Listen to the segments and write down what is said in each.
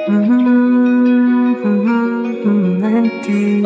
Empty.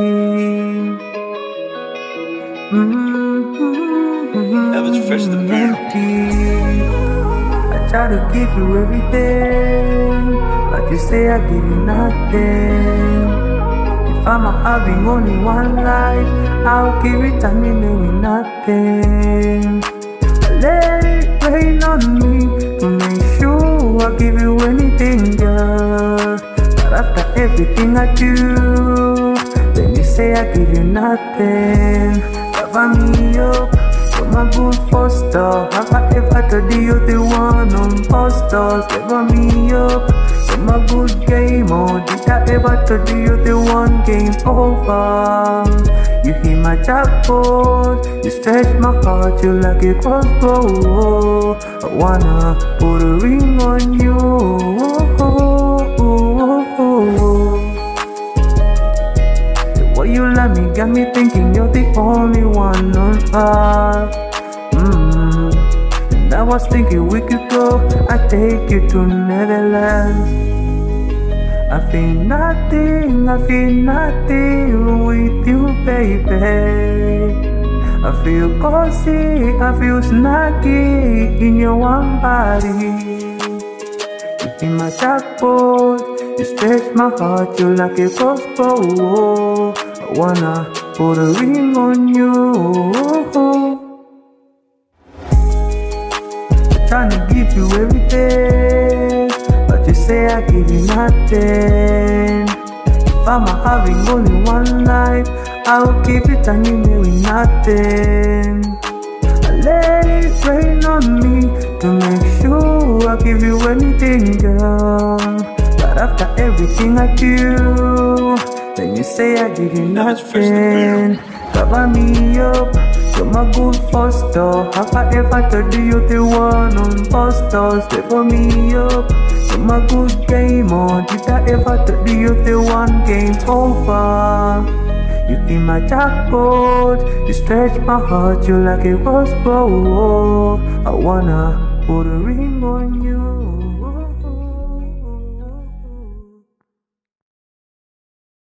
That was fresh to beat. Empty. I try to give you everything, but you say I give you nothing. If I'm having only one life, I'll give it and you know with nothing. Let it rain on me to make sure I give you anything, girl. But after everything I do, then you say I give you nothing. Cover me up, you're my good foster. Have I ever told you you're the one on posters? Cover me up, you're my good gamer. Did I ever told you you're the one game over? You hit my jackpot, you stretch my heart, you like a crossbow. I wanna put a ring on you. The way you love me got me thinking you're the only one on earth. And I was thinking we could go, I'd take you to Netherlands. I feel nothing with you, baby. I feel cozy, I feel snuggy in your one body. You in my jackpot, you stretch my heart, you like a crossbow. I wanna put a ring on you. I'm trying to give you everything, but you say I give you nothing. If I'm having only one life, I'll give it and you know with nothing. I let it rain on me to make sure I give you anything, girl. But after everything I do, then you say I give you nothing. Cover me up, you're my good foster. Have I ever told you you're the one on posters? Cover me up, you're my good gamer. Did I ever tell you you're the one game over? You in my jackpot, you stretch my heart, you like a crossbow. I wanna put a ring on you.